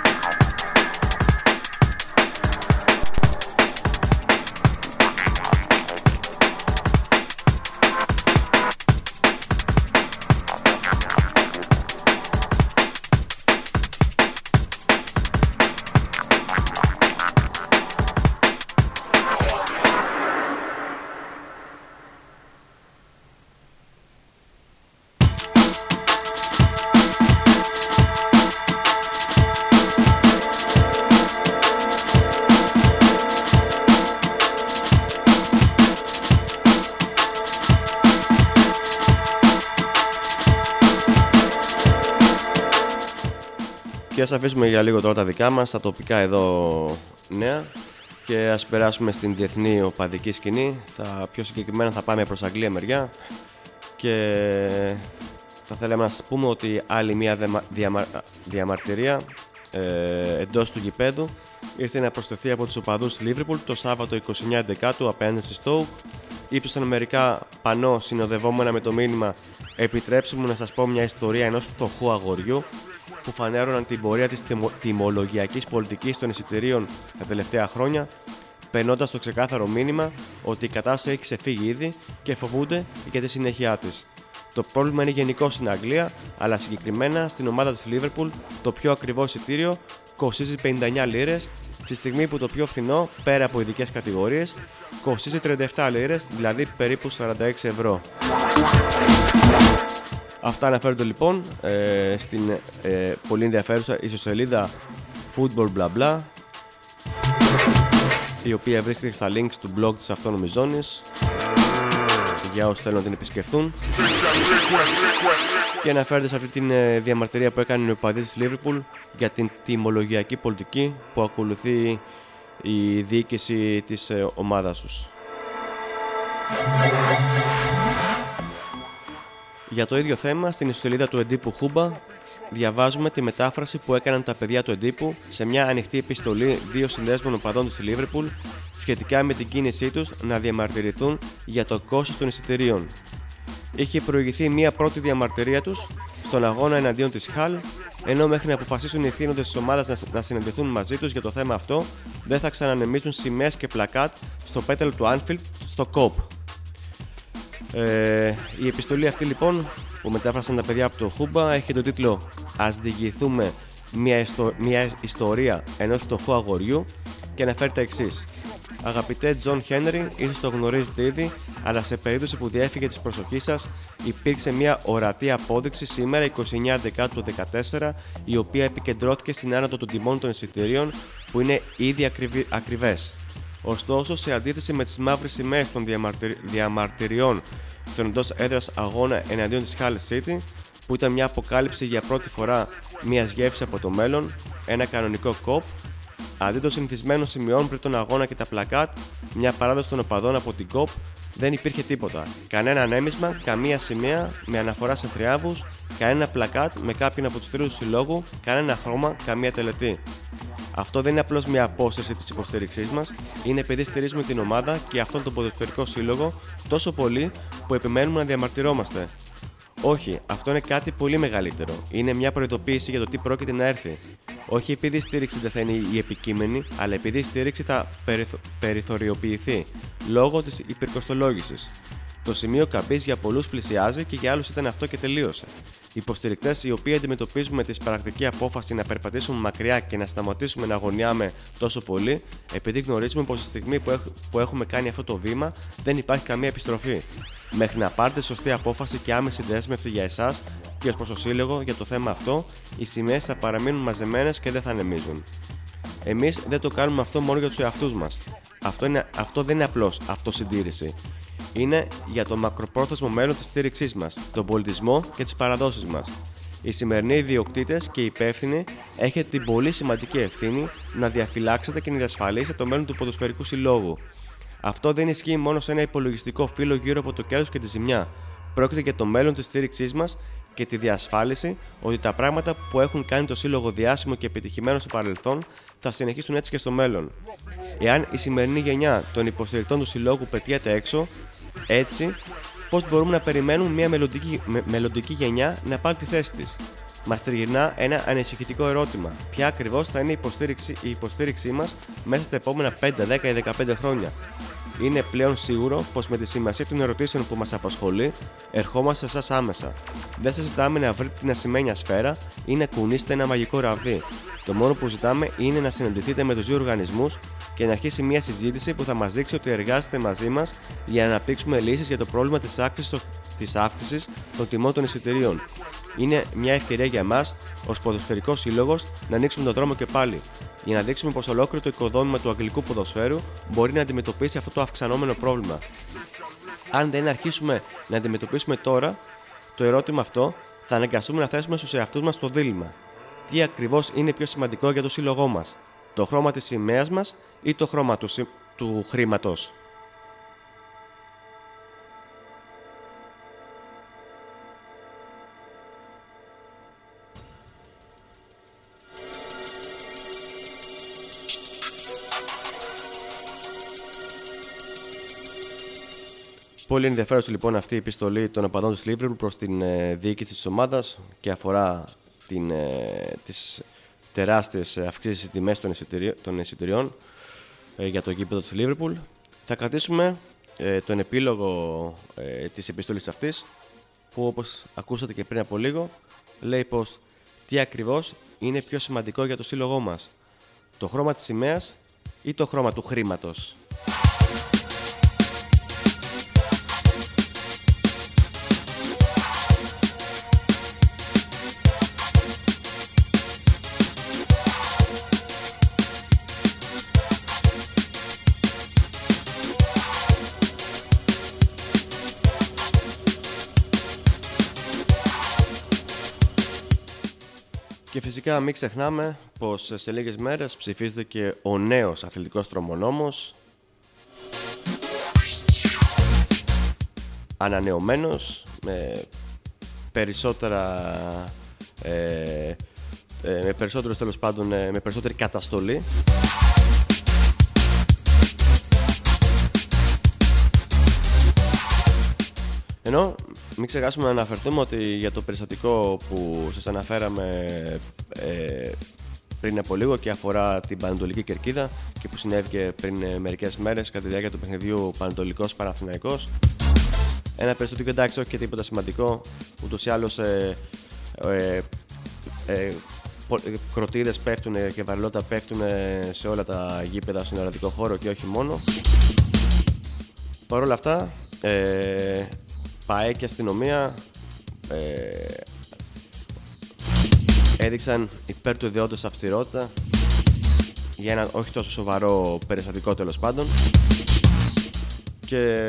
[SPEAKER 1] Και ας αφήσουμε για λίγο τώρα τα δικά μας, τα τοπικά εδώ νέα και ας περάσουμε στην διεθνή οπαδική σκηνή. Θα, πιο συγκεκριμένα θα πάμε προς Αγγλία μεριά και θα θέλαμε να σας πούμε ότι άλλη μια δεμα, διαμα, διαμαρτυρία ε, εντός του γηπέδου ήρθε να προσθεθεί από τους οπαδούς της Λίβερπουλ το Σάββατο είκοσι εννέα Δεκάτου απέναντι στη Στόουκ. Ύψωσαν μερικά πανό συνοδευόμενα με το μήνυμα «Επιτρέψτε μου να σας πω μια ιστορία ενός φτωχού αγοριού», που φανέρωναν την πορεία της τιμολογιακής πολιτικής των εισιτηρίων τα τελευταία χρόνια, περνώντας το ξεκάθαρο μήνυμα ότι η κατάσταση έχει ξεφύγει ήδη και φοβούνται για τη συνέχεια της. Το πρόβλημα είναι γενικό στην Αγγλία, αλλά συγκεκριμένα στην ομάδα της Liverpool το πιο ακριβό εισιτήριο κοστίζει πενήντα εννέα λίρες, στη στιγμή που το πιο φθηνό, πέρα από ειδικές κατηγορίες, κοστίζει τριάντα επτά λίρες, δηλαδή περίπου σαράντα έξι ευρώ. Αυτά αναφέρονται λοιπόν ε, στην ε, πολύ ενδιαφέρουσα ιστοσελίδα Football Bla Bla, η οποία βρίσκεται στα links του blog της αυτόνομης ζώνης για όσους θέλουν να την επισκεφτούν, και αναφέρεται σε αυτή τη ε, διαμαρτυρία που έκανε ο οπαδοί της Liverpool για την τιμολογιακή πολιτική που ακολουθεί η διοίκηση της ε, ομάδας τους. Για το ίδιο θέμα, στην ιστοσελίδα του εντύπου Χούμπα διαβάζουμε τη μετάφραση που έκαναν τα παιδιά του εντύπου σε μια ανοιχτή επιστολή δύο συνδέσμων οπαδών της Liverpool σχετικά με την κίνησή τους να διαμαρτυρηθούν για το κόστος των εισιτηρίων. Είχε προηγηθεί μια πρώτη διαμαρτυρία τους στον αγώνα εναντίον της Χαλ, ενώ μέχρι να αποφασίσουν οι θύνοντες της ομάδας να συναντηθούν μαζί τους για το θέμα αυτό, δεν θα ξανανεμίζουν σημαίες και πλακάτ στο πέταλο του Anfield στο Κοπ. Ε, η επιστολή αυτή λοιπόν που μετάφρασαν τα παιδιά από το Χούμπα έχει τον τίτλο «Ας διηγηθούμε μια, ιστο... μια ιστορία ενός φτωχού αγοριού» και αναφέρει τα εξής: Αγαπητέ Τζον Χένρι, ίσως το γνωρίζετε ήδη, αλλά σε περίπτωση που διέφυγε της προσοχής σας, υπήρξε μια ορατή απόδειξη σήμερα, εικοστή ενάτη Δεκάτου του δύο χιλιάδες δεκατέσσερα, η οποία επικεντρώθηκε στην άνοδο των τιμών των εισιτηρίων, που είναι ήδη ακριβι... ακριβές. Ωστόσο, σε αντίθεση με τις μαύρες σημαίες των διαμαρτυρ... διαμαρτυριών στον εντός έδρας αγώνα εναντίον της Hull City, που ήταν μια αποκάλυψη για πρώτη φορά μιας γεύσης από το μέλλον, ένα κανονικό κοπ, αντί των συνηθισμένων σημειών πριν τον αγώνα και τα πλακάτ, μια παράδοση των οπαδών από την κοπ, δεν υπήρχε τίποτα. Κανένα ανέμισμα, καμία σημαία με αναφορά σε θριάβους, κανένα πλακάτ με κάποιον από τους τρίτους του συλλόγου, κανένα χρώμα, καμία τελετή. Αυτό δεν είναι απλώς μια απόσταση της υποστήριξής μας, είναι επειδή στηρίζουμε την ομάδα και αυτόν τον ποδοσφαιρικό σύλλογο τόσο πολύ που επιμένουμε να διαμαρτυρόμαστε. Όχι, αυτό είναι κάτι πολύ μεγαλύτερο. Είναι μια προειδοποίηση για το τι πρόκειται να έρθει. Όχι επειδή η στήριξη δεν θα είναι η επικείμενη, αλλά επειδή η στήριξη θα περιθω... περιθωριοποιηθεί λόγω της υπερκοστολόγησης. Το σημείο καμπής για πολλούς πλησιάζει και για άλλους ήταν αυτό και τελείωσε. Οι υποστηρικτές οι οποίοι αντιμετωπίζουμε τη σπαρακτική απόφαση να περπατήσουμε μακριά και να σταματήσουμε να αγωνιάμε τόσο πολύ, επειδή γνωρίζουμε πως στη στιγμή που, έχ... που έχουμε κάνει αυτό το βήμα δεν υπάρχει καμία επιστροφή. Μέχρι να πάρετε σωστή απόφαση και άμεση δέσμευση για εσάς και ως προς το σύλλογο για το θέμα αυτό, οι σημαίες θα παραμείνουν μαζεμένες και δεν θα ανεμίζουν. Εμείς δεν το κάνουμε αυτό μόνο για τους εαυτούς μας. Αυτό, είναι... αυτό δεν είναι απλώς αυτοσυντήρηση. Είναι για το μακροπρόθεσμο μέλλον της στήριξής μας, τον πολιτισμό και τις παραδόσεις μας. Οι σημερινοί ιδιοκτήτες και οι υπεύθυνοι έχετε την πολύ σημαντική ευθύνη να διαφυλάξετε και να διασφαλίσετε το μέλλον του ποδοσφαιρικού συλλόγου. Αυτό δεν ισχύει μόνο σε ένα υπολογιστικό φύλλο γύρω από το κέρδος και τη ζημιά. Πρόκειται για το μέλλον της στήριξής μας και τη διασφάλιση ότι τα πράγματα που έχουν κάνει το σύλλογο διάσημο και επιτυχημένο στο παρελθόν θα συνεχίσουν έτσι και στο μέλλον. Εάν η σημερινή γενιά των υποστηρικτών του συλλόγου πετιέται έξω, έτσι, πώς μπορούμε να περιμένουμε μια μελλοντική, με, μελλοντική γενιά να πάρει τη θέση της? Μας τριγυρνά ένα ανησυχητικό ερώτημα. Ποια ακριβώς θα είναι η υποστήριξη, η υποστήριξή μας μέσα στα επόμενα πέντε, δέκα ή δεκαπέντε χρόνια? Είναι πλέον σίγουρο πως με τη σημασία των ερωτήσεων που μας απασχολεί, ερχόμαστε σε εσάς άμεσα. Δεν σας ζητάμε να βρείτε την ασημένια σφαίρα ή να κουνήσετε ένα μαγικό ραβδί. Το μόνο που ζητάμε είναι να συναντηθείτε με τους δύο οργανισμούς και να αρχίσει μια συζήτηση που θα μας δείξει ότι εργάζεται μαζί μας για να αναπτύξουμε λύσεις για το πρόβλημα της αύξησης, της αύξησης των τιμών των εισιτηρίων. Είναι μια ευκαιρία για εμάς, ως ποδοσφαιρικός σύλλογος, να ανοίξουμε τον δρόμο και πάλι, για να δείξουμε πως ολόκληρο το οικοδόμημα του αγγλικού ποδοσφαίρου μπορεί να αντιμετωπίσει αυτό το αυξανόμενο πρόβλημα. Αν δεν αρχίσουμε να αντιμετωπίσουμε τώρα το ερώτημα αυτό, θα αναγκαστούμε να θέσουμε στους εαυτούς μας το δίλημμα. Τι ακριβώς είναι πιο σημαντικό για το σύλλογό μας, το χρώμα της σημαίας μας ή το χρώμα του, του χρήματος? Πολύ ενδιαφέρουσα λοιπόν αυτή η επιστολή των οπαδών της Liverpool προς την ε, διοίκηση της ομάδας και αφορά την, ε, τις τεράστιες αυξήσεις στις τιμές των, εισιτηρι... των εισιτηριών ε, για το γήπεδο της Liverpool. Θα κρατήσουμε ε, τον επίλογο ε, της επιστολής αυτής, που όπως ακούσατε και πριν από λίγο λέει πως τι ακριβώς είναι πιο σημαντικό για το σύλλογό μας, το χρώμα της σημαίας ή το χρώμα του χρήματος? Και φυσικά μην ξεχνάμε πως σε λίγες μέρες ψηφίζεται και ο νέος αθλητικός τρομονόμος, ανανεωμένος, με περισσότερα ε, ε, με περισσότερους τέλος πάντων, ε, με περισσότερη καταστολή. Ενώ μην ξεχάσουμε να αναφερθούμε ότι για το περιστατικό που σας αναφέραμε ε, πριν από λίγο και αφορά την Πανετολική Κερκίδα και που συνέβη και πριν ε, μερικές μέρες κατά τη διάρκεια του παιχνιδιού Πανετολικός Παναθηναϊκός, ένα περιστατικό εντάξει, όχι και τίποτα σημαντικό, ούτως ή άλλως ε, ε, ε, κροτίδες πέφτουν και βαρελότα πέφτουν σε όλα τα γήπεδα στον ελλαδικό χώρο και όχι μόνο. Παρ' όλα αυτά, ε, ΠΑΕ και αστυνομία ε, έδειξαν υπέρ του ιδιώντος αυστηρότητα για ένα όχι τόσο σοβαρό περιστατικό, τέλος πάντων, και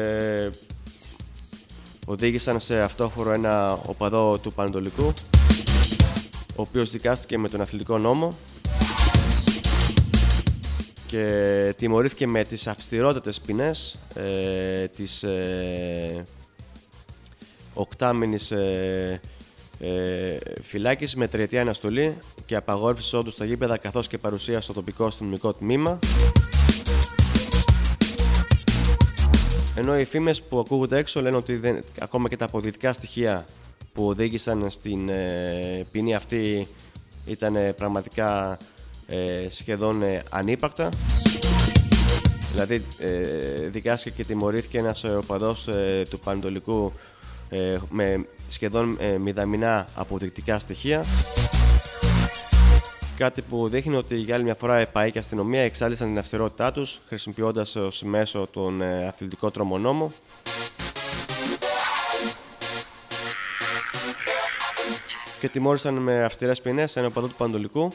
[SPEAKER 1] οδήγησαν σε αυτόφορο ένα οπαδό του Πανετολικού, ο οποίος δικάστηκε με τον αθλητικό νόμο και τιμωρήθηκε με τις αυστηρότατες ποινές ε, της ε, οκτάμηνης ε, ε, φυλάκισης με τριετία αναστολή και απαγόρευση εισόδου στα γήπεδα, καθώς και παρουσία στο τοπικό αστυνομικό τμήμα. Ενώ οι φήμες που ακούγονται έξω λένε ότι δεν, ακόμα και τα αποδεικτικά στοιχεία που οδήγησαν στην ε, ποινή αυτή ήταν ε, πραγματικά ε, σχεδόν ε, ανύπαρκτα. Δηλαδή ε, δικάστηκε και τιμωρήθηκε ένας οπαδός ε, του Πανετολικού ε, με σχεδόν ε, μηδαμινά αποδεικτικά στοιχεία. Κάτι που δείχνει ότι για άλλη μια φορά η ΠΑΕ και η αστυνομία εξάλλησαν την αυστηρότητά τους, χρησιμοποιώντας ως μέσο τον ε, αθλητικό τρομονόμο. Και τιμώρησαν με αυστηρές ποινές ένα οπαδό του Πανετολικού,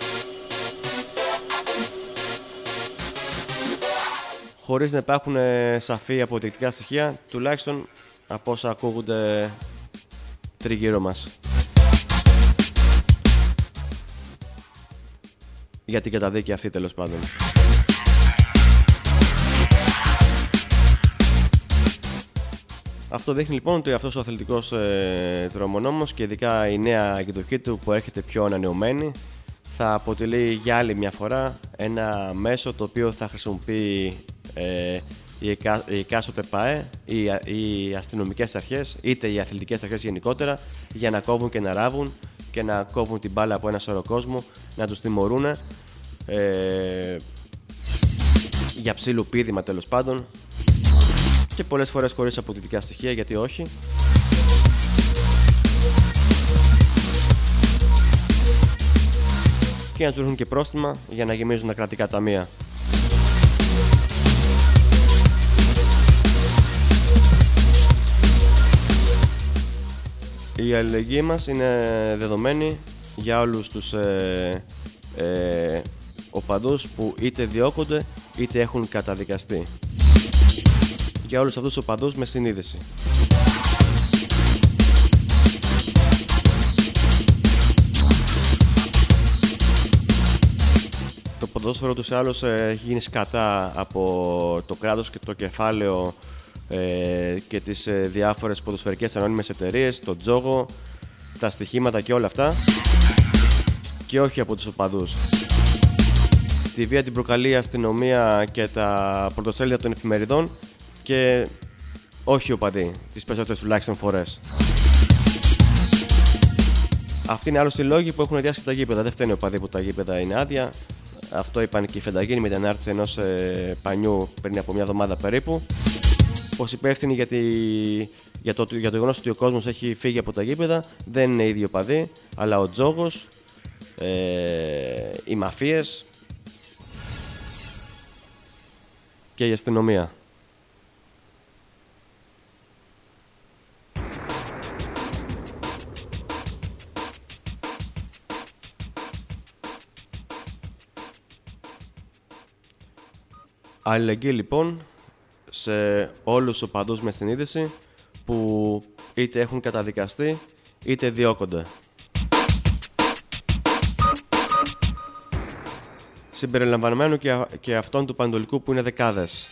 [SPEAKER 1] χωρίς να υπάρχουν ε, σαφή αποδεικτικά στοιχεία, τουλάχιστον από όσα ακούγονται τριγύρω μας, για την καταδίκη αυτή, τέλος πάντων. Αυτό δείχνει λοιπόν ότι αυτός ο αθλητικός ε, τρομονόμος και ειδικά η νέα εκδοχή του που έρχεται πιο ανανεωμένη θα αποτελεί για άλλη μια φορά ένα μέσο το οποίο θα χρησιμοποιεί ε, η, εκα, η εκάστοτε ΠΑΕ, οι, οι αστυνομικές αρχές, είτε οι αθλητικές αρχές γενικότερα, για να κόβουν και να ράβουν και να κόβουν την μπάλα από ένα σωρό κόσμο, να τους τιμωρούν ε, για ψήλου πήδημα, τέλος πάντων, και πολλές φορές χωρίς αποδεικτικά στοιχεία, γιατί όχι. Και να τους ρίχνουν και πρόστιμα για να γεμίζουν τα κρατικά ταμεία. Η αλληλεγγύη μας είναι δεδομένη για όλους τους ε, ε, οπαδούς που είτε διώκονται είτε έχουν καταδικαστεί. Για όλους αυτούς τους οπαδούς με συνείδηση. Το ποδόσφαιρο τους άλλως έχει γίνει σκατά από το κράτος και το κεφάλαιο ε, και τις ε, διάφορες ποδοσφαιρικές ανώνυμες εταιρείες, το τζόγο, τα στοιχήματα και όλα αυτά, και όχι από τους οπαδούς. Τη βία την προκαλεί η αστυνομία και τα πρωτοσέλιδα των εφημεριδών και όχι οι οπαδοί, τις περισσότερες τουλάχιστον φορές. Αυτοί είναι άλλωστε οι λόγοι που έχουν διάσει τα γήπεδα. Δεν φταίνει οι οπαδοί που τα γήπεδα είναι άδεια. Αυτό είπαν και οι Φενταγίνοι με την ανάρτηση ενός ε, πανιού πριν από μια εβδομάδα περίπου. Πως υπεύθυνοι για, τη, για το, για το γεγονός ότι ο κόσμος έχει φύγει από τα γήπεδα δεν είναι οι ίδιοι οπαδοί, αλλά ο τζόγος, ε, οι μαφίες και η αστυνομία. Αλληλεγγύη λοιπόν σε όλους τους οπαδούς με συνείδηση που είτε έχουν καταδικαστεί είτε διώκονται. Συμπεριλαμβανομένου και, α, και αυτών του Πανετολικού που είναι δεκάδες.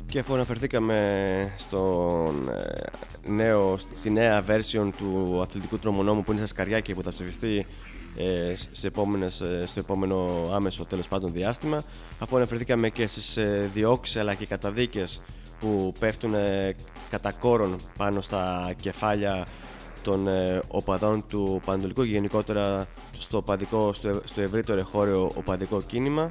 [SPEAKER 1] Και αφού αναφερθήκαμε στον, ε, νέο, στη νέα version του αθλητικού τρομονόμου που είναι στα σκαριά και που θα ψηφιστεί ε, σε επόμενες, ε, στο επόμενο άμεσο τέλος πάντων διάστημα, αφού αναφερθήκαμε και στις ε, διώξεις αλλά και καταδίκες που πέφτουν ε, κατά κόρον πάνω στα κεφάλια των ε, οπαδών του Πανετολικού και γενικότερα στο, οπαδικό, στο, στο ευρύτερο εγχώριο οπαδικό κίνημα,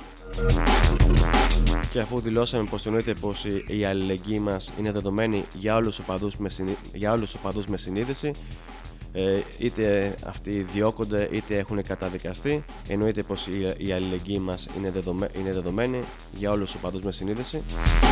[SPEAKER 1] και αφού δηλώσαμε πως εννοείται πως η, η αλληλεγγύη μας είναι δεδομένη για όλους τους οπαδούς με, συνεί, για όλους τους οπαδούς με συνείδηση, ε, είτε αυτοί διώκονται είτε έχουν καταδικαστεί, εννοείται πως η, η αλληλεγγύη μας είναι, δεδομέ, είναι δεδομένη για όλους τους οπαδούς με συνείδηση.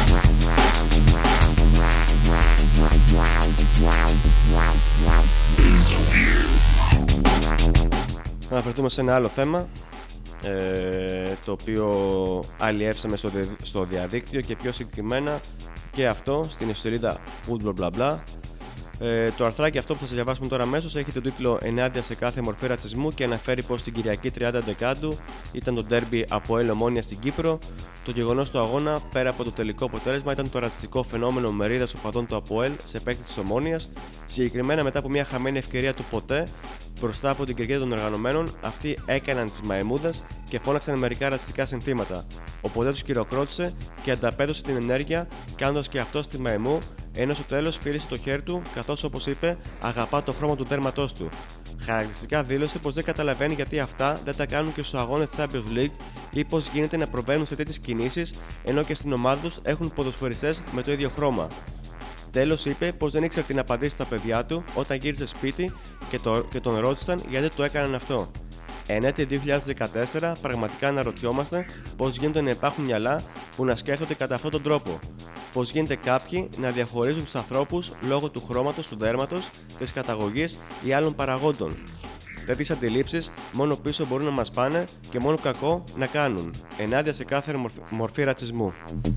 [SPEAKER 1] Να αναφερθούμε σε ένα άλλο θέμα, ε, το οποίο αλλιεύσαμε στο, δι, στο διαδίκτυο και πιο συγκεκριμένα και αυτό στην ιστοσελίδα Football Bla Bla. Ε, το αρθράκι αυτό που θα σας διαβάσουμε τώρα αμέσως έχει τον τίτλο «Ενάντια σε κάθε μορφή ρατσισμού» και αναφέρει πως την Κυριακή τριάντα Δεκάτου ήταν το ντέρμπι ΑΠΟΕΛ Ομόνοια στην Κύπρο. Το γεγονός του αγώνα, πέρα από το τελικό αποτέλεσμα, ήταν το ρατσιστικό φαινόμενο μερίδας οπαδών του ΑΠΟΕΛ σε παίκτη της Ομόνοιας. Συγκεκριμένα μετά από μια χαμένη ευκαιρία του ποτέ μπροστά από την κερκίδα των εργανομένων, αυτοί έκαναν τις μαϊμούδες και φώναξαν μερικά ρατσιστικά συνθήματα. Ο ποτέ τους χειροκρότησε και ανταπέδωσε την ενέργεια, κάνοντας και αυτό τη μαϊμού, ενώ στο τέλος φίλησε το χέρι του, καθώς όπως είπε, αγαπά το χρώμα του τέρματός του. Χαρακτηριστικά δήλωσε πως δεν καταλαβαίνει γιατί αυτά δεν τα κάνουν και στους αγώνες της Champions League ή πως γίνεται να προβαίνουν σε τέτοιες κινήσεις ενώ και στην ομάδα τους έχουν ποδοσφαιριστές με το ίδιο χρώμα. Τέλος, είπε πως δεν ήξερε τι να απαντήσει στα παιδιά του όταν γύρισε σπίτι και, το, και τον ρώτησαν γιατί το έκαναν αυτό. Εν έτη δύο χιλιάδες δεκατέσσερα, πραγματικά αναρωτιόμαστε πως γίνεται να υπάρχουν μυαλά που να σκέφτονται κατά αυτόν τον τρόπο. Πως γίνεται κάποιοι να διαχωρίζουν τους ανθρώπους λόγω του χρώματος, του δέρματος, της καταγωγής ή άλλων παραγόντων. Τέτοιες αντιλήψεις μόνο πίσω μπορούν να μας πάνε και μόνο κακό να κάνουν, ενάντια σε κάθε μορφή, μορφή ρατσισμού.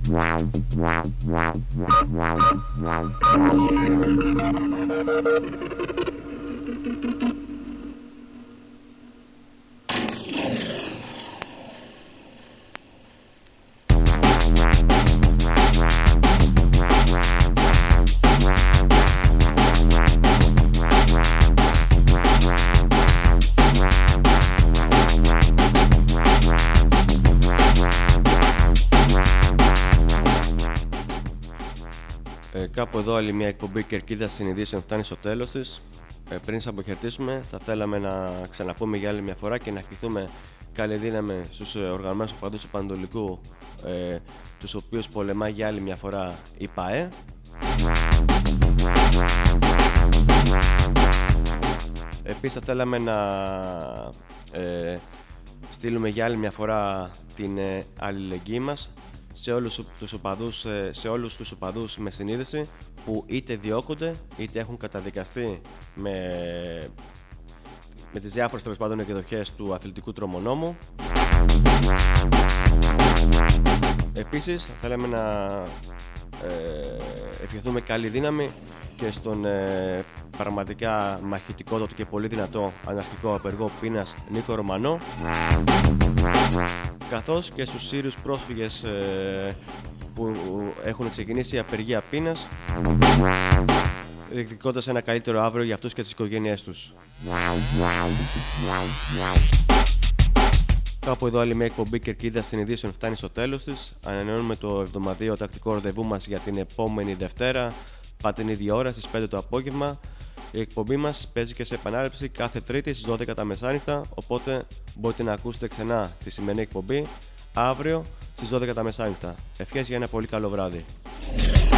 [SPEAKER 1] Ε, κάπου εδώ άλλη μια εκπομπή Κερκίδας Συνειδήσεων φτάνει στο τέλος της. Ε, πριν σας αποχαιρετήσουμε, θα θέλαμε να ξαναπούμε για άλλη μια φορά και να ευχηθούμε καλή δύναμη στους οργανωμένους οπαδούς του Πανετολικού, ε, τους οποίους πολεμά για άλλη μια φορά η ΠΑΕ. Επίσης θα θέλαμε να ε, στείλουμε για άλλη μια φορά την ε, αλληλεγγύη μας σε όλους τους οπαδούς, σε όλους τους οπαδούς με συνείδηση που είτε διώκονται είτε έχουν καταδικαστεί με, με τις διάφορες τέλος πάντων εκδοχές του αθλητικού τρομονόμου. Επίσης θέλαμε να ε, ευχηθούμε καλή δύναμη και στον ε, πραγματικά μαχητικότατο και πολύ δυνατό αναρχικό απεργό πείνας Νίκο Ρωμανό, καθώς και στους Σύριους πρόσφυγες ε, που έχουν ξεκινήσει απεργία πείνας, διεκδικώντας ένα καλύτερο αύριο για αυτούς και τις οικογένειές τους. Κάπου εδώ άλλη μια εκπομπή Κερκίδας Συνειδήσεων φτάνει στο τέλος της. Ανανεώνουμε το εβδομαδιαίο τακτικό ραντεβού μας για την επόμενη Δευτέρα, πάτε την ίδια ώρα στις πέντε το απόγευμα. Η εκπομπή μας παίζει και σε επανάληψη κάθε Τρίτη στις δώδεκα τα μεσάνυχτα, οπότε μπορείτε να ακούσετε ξανά τη σημερινή εκπομπή αύριο στις δώδεκα τα μεσάνυχτα. Ευχές για ένα πολύ καλό βράδυ.